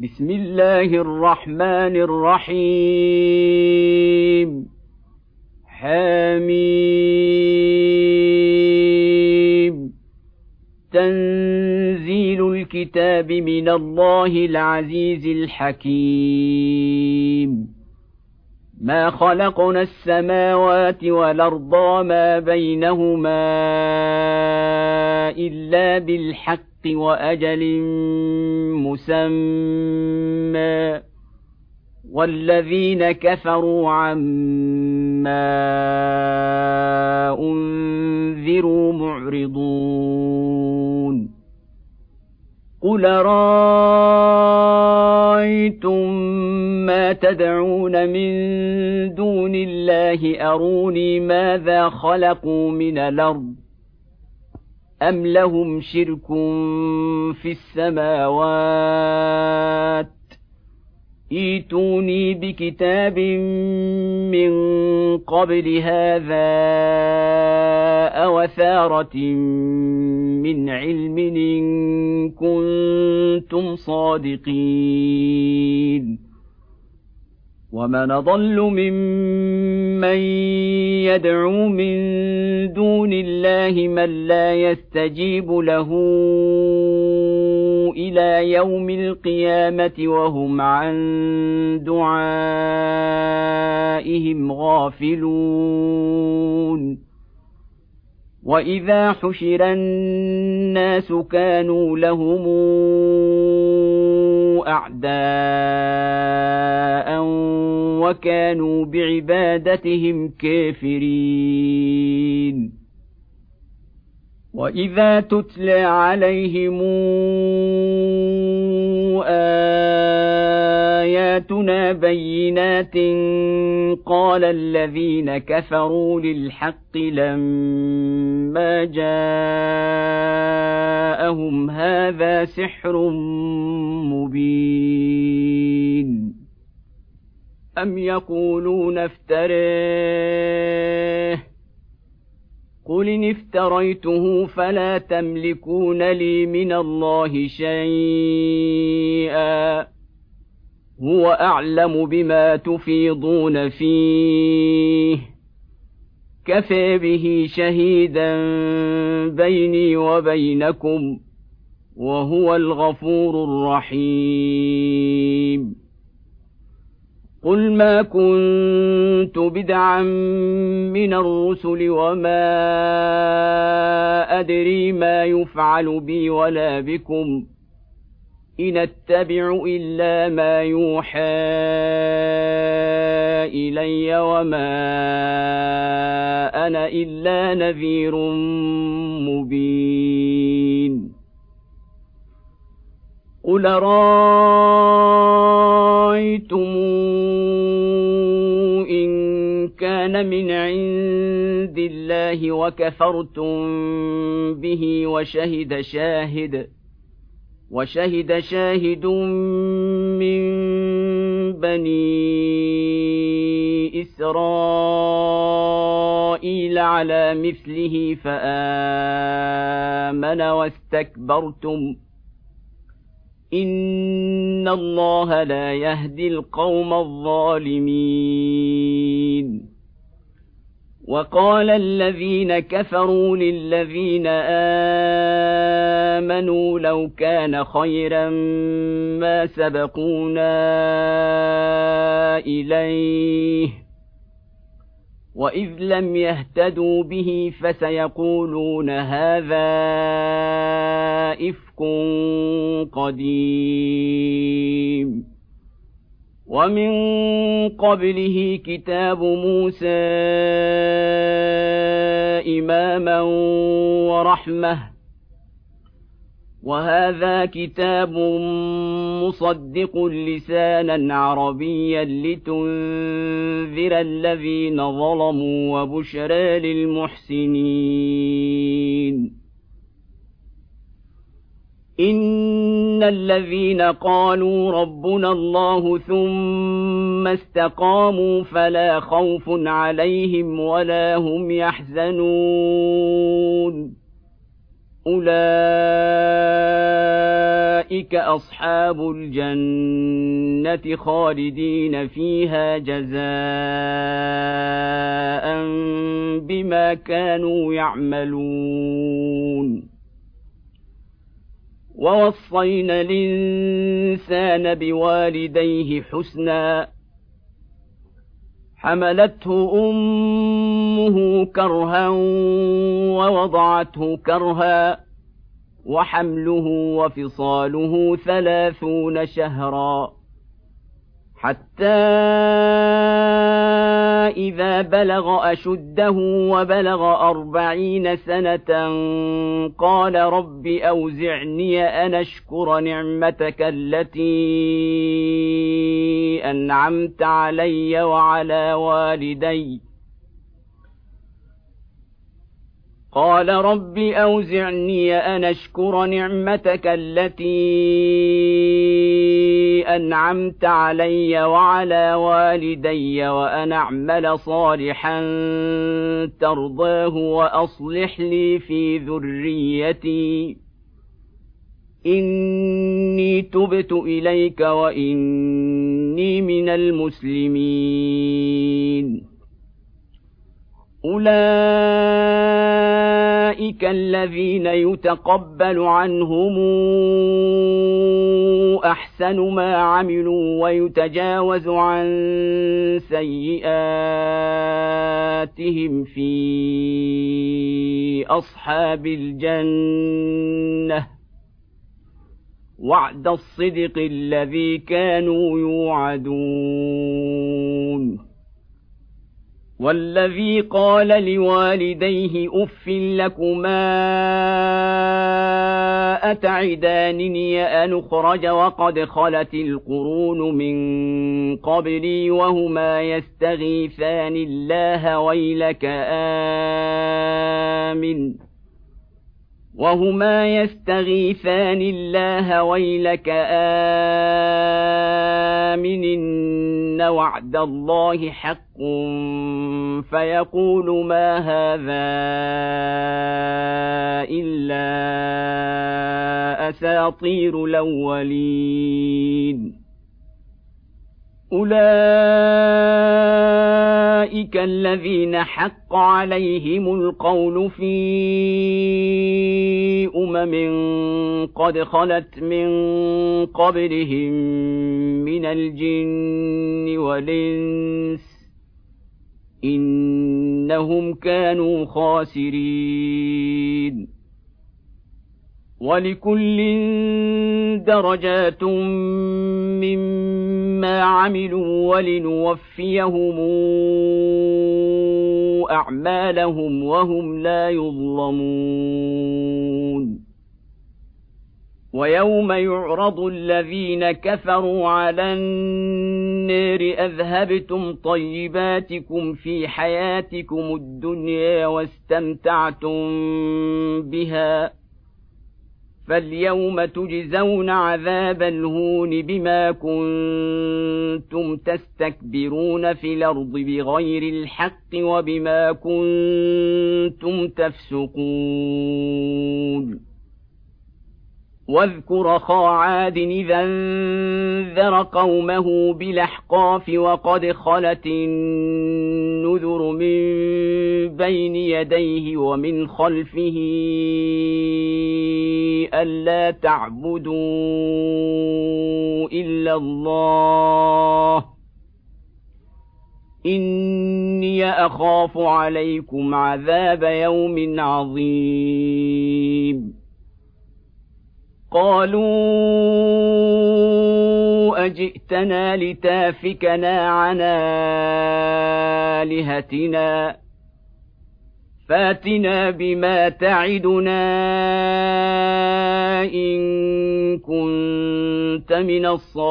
بسم الله الرحمن الرحيم حميم تنزيل الكتاب من الله العزيز الحكيم ما خلقنا السماوات والأرض وما بينهما إلا بالحق وأجل مسمى والذين كفروا عما أنذروا معرضون قل رأيتم ما تدعون من دون الله أروني ماذا خلقوا من الأرض أم لهم شرك في السماوات ائتوني بكتاب من قبل هذا أو أثارة من علم إن كنتم صادقين ومن أضل ممن يدعو من دون الله من لا يستجيب له إلى يوم القيامة وهم عن دعائهم غافلون وإذا حشر الناس كانوا لهم أعداء وكانوا بعبادتهم كافرين وإذا تتلى عليهم آياتنا بينات قال الذين كفروا للحق لما جاءهم هذا سحر مبين أم يقولون افتريه قل إن افتريته فلا تملكون لي من الله شيئا هو أعلم بما تفيضون فيه كفى به شهيدا بيني وبينكم وهو الغفور الرحيم قل ما كنت بدعا من الرسل وما أدري ما يفعل بي ولا بكم إن أتبع إلا ما يوحى إلي وما أنا إلا نذير مبين قل رأيتم إن كان من عند الله وكفرتم به وشهد شاهد من بني إسرائيل على مثله فآمن واستكبرتم إن الله لا يهدي القوم الظالمين وقال الذين كفروا للذين آمنوا لو كان خيرا ما سبقونا إليه وإذ لم يهتدوا به فسيقولون هذا إفك قديم ومن قبله كتاب موسى إماما ورحمة وهذا كتاب مصدق لسانا عربيا لتنذر الذين ظلموا وبشرى للمحسنين إن الذين قالوا ربنا الله ثم استقاموا فلا خوف عليهم ولا هم يحزنون أولئك أصحاب الجنة خالدين فيها جزاء بما كانوا يعملون ووصينا الإنسان بوالديه حسنا حملته أمه كرها ووضعته كرها وحمله وفصاله 30 شهرا حتى إذا بلغ أشده وبلغ 40 سنة قال رب أوزعني أن أشكر نعمتك التي أنعمت علي وعلى والدي قال رب أوزعني أن أشكر نعمتك التي أنعمت علي وعلى والدي وأن أعمل صالحا ترضاه وأصلح لي في ذريتي إني تبت إليك وإني من المسلمين أولئك الذين يتقبل عنهم أحسن ما عملوا ويتجاوز عن سيئاتهم في أصحاب الجنة وعد الصدق الذي كانوا يوعدون والذي قال لوالديه أف لكما أتعدانني أن أخرج وقد خلت القرون من قبلي وهما يستغيثان الله ويلك آمن إن وعد الله حق فيقول ما هذا إلا أساطير الأولين أولئك الذين حق عليهم القول في قد خلت من قبلهم من الجن والإنس إنهم كانوا خاسرين ولكل درجات مما عملوا ولنوفيهم أعمالهم وهم لا يظلمون ويوم يعرض الذين كفروا على النار أذهبتم طيباتكم في حياتكم الدنيا واستمتعتم بها فاليوم تجزون عذاب الهون بما كنتم تستكبرون في الأرض بغير الحق وبما كنتم تفسقون واذكر أخا عاد إذا انذر قومه بالأحقاف وقد خلت النذر من بين يديه ومن خلفه ألا تعبدوا إلا الله إني أخاف عليكم عذاب يوم عظيم قالوا أجئتنا لتافكنا عن آلهتنا فاتنا بما تعدنا إن كنت من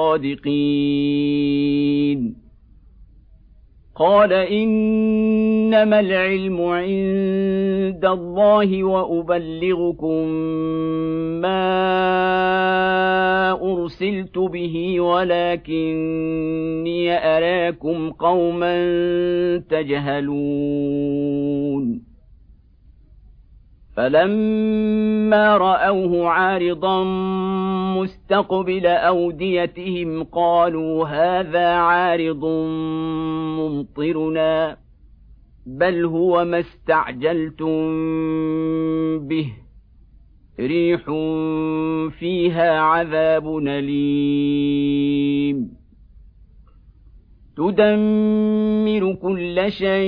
الصادقين قال إنما العلم عند الله وأبلغكم ما أرسلت به ولكني أراكم قوما تجهلون فلما رأوه عارضا مستقبل أوديتهم قالوا هذا عارض ممطرنا بل هو ما استعجلتم به ريح فيها عذاب أليم تدمر كل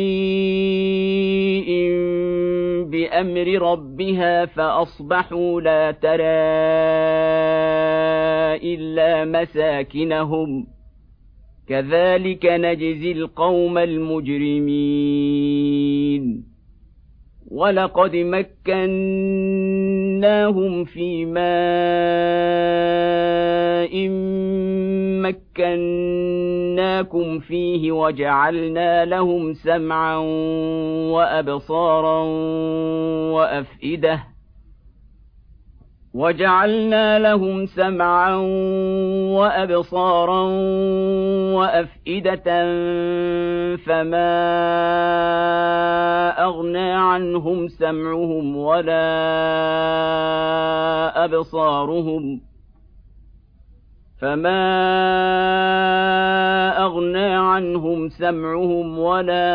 شيء بأمر ربها فأصبحوا لا ترى إلا مساكنهم كذلك نجزي القوم المجرمين ولقد مكناهم في ماء مكناكم فيه وجعلنا لهم سمعا وأبصارا وأفئدة فما أغنى عنهم سمعهم ولا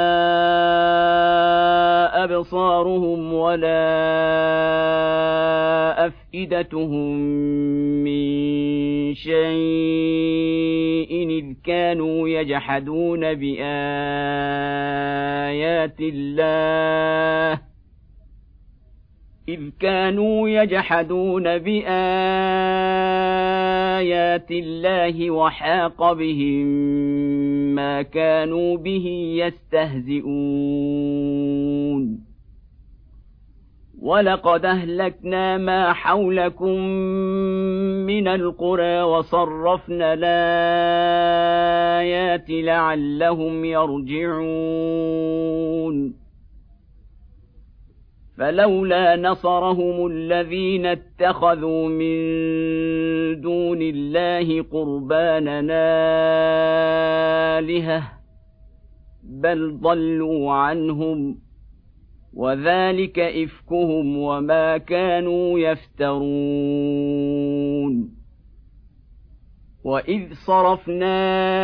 أبصارهم ولا أفئدتهم من شيء إذ كانوا يجحدون بآيات الله وحاق بهم ما كانوا به يستهزئون ولقد أهلكنا ما حولكم من القرى وصرفنا الآيات لعلهم يرجعون فلولا نصرهم الذين اتخذوا من دون الله قربانا آلهة بل ضلوا عنهم وذلك إفكهم وما كانوا يفترون وإذ صرفنا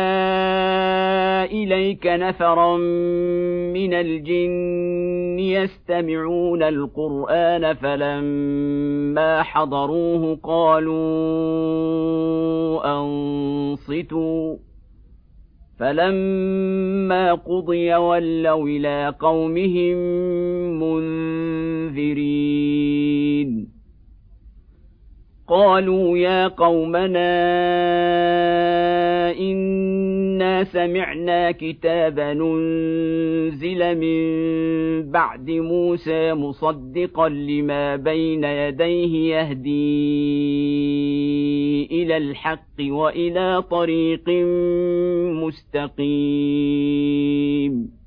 إليك نفرا من الجن يستمعون القرآن فلما حضروه قالوا أنصتوا فلما قضي ولوا إلى قومهم منذرين قالوا يا قومنا إنا سمعنا كتابا أنزل من بعد موسى مصدقا لما بين يديه يهدي إلى الحق وإلى طريق مستقيم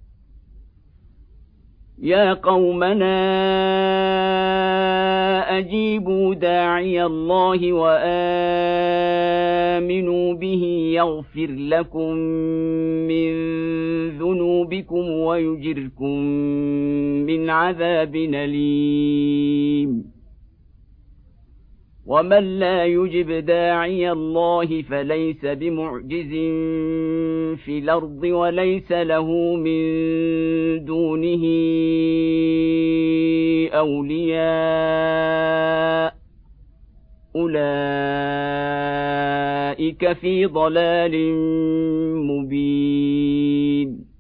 يا قومنا أجيبوا داعي الله وآمنوا به يغفر لكم من ذنوبكم ويجركم من عذاب أليم ومن لا يجب داعي الله فليس بمعجز في الأرض وليس له من دونه أولياء أولئك في ضلال مبين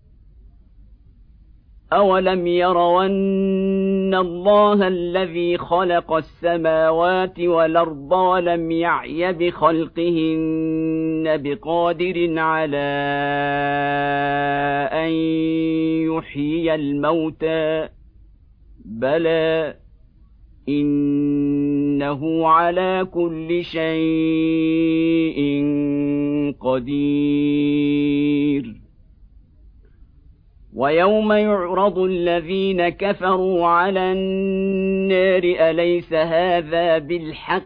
أولم يروا أن الله الذي خلق السماوات والأرض ولم يعي بخلقهن بقادر على أن يحيي الموتى بلى إنه على كل شيء قدير ويوم يعرض الذين كفروا على النار أليس هذا بالحق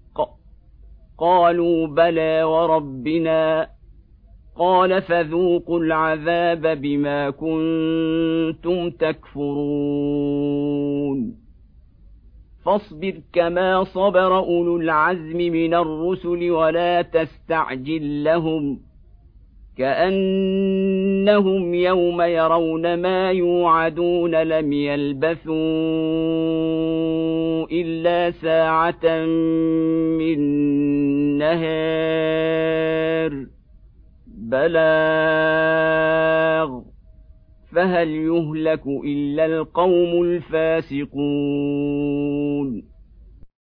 قالوا بلى وربنا قال فذوقوا العذاب بما كنتم تكفرون فاصبر كما صبر أولو العزم من الرسل ولا تستعجل لهم كأنهم يوم يرون ما يوعدون لم يلبثوا إلا ساعة من نهار بلاغ فهل يهلك إلا القوم الفاسقون